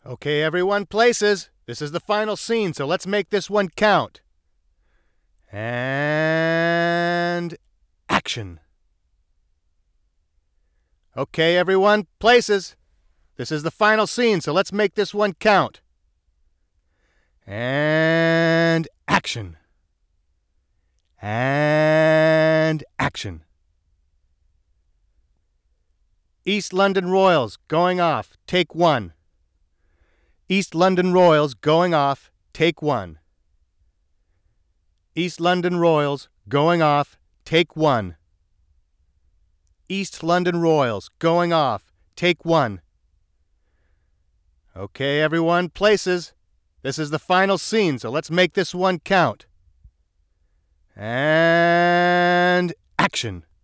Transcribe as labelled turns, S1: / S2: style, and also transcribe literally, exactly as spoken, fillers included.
S1: Okay, everyone, places. This is the final scene, so let's make this one count. And action. Okay, everyone, places. This is the final scene, so let's make this one count. And action. And action. East London Royals going off, take one. East London Royals going off, take one. East London Royals going off, take one. East London Royals going off, take one. Okay, everyone, places. This is the final scene, so let's make this one count. And action.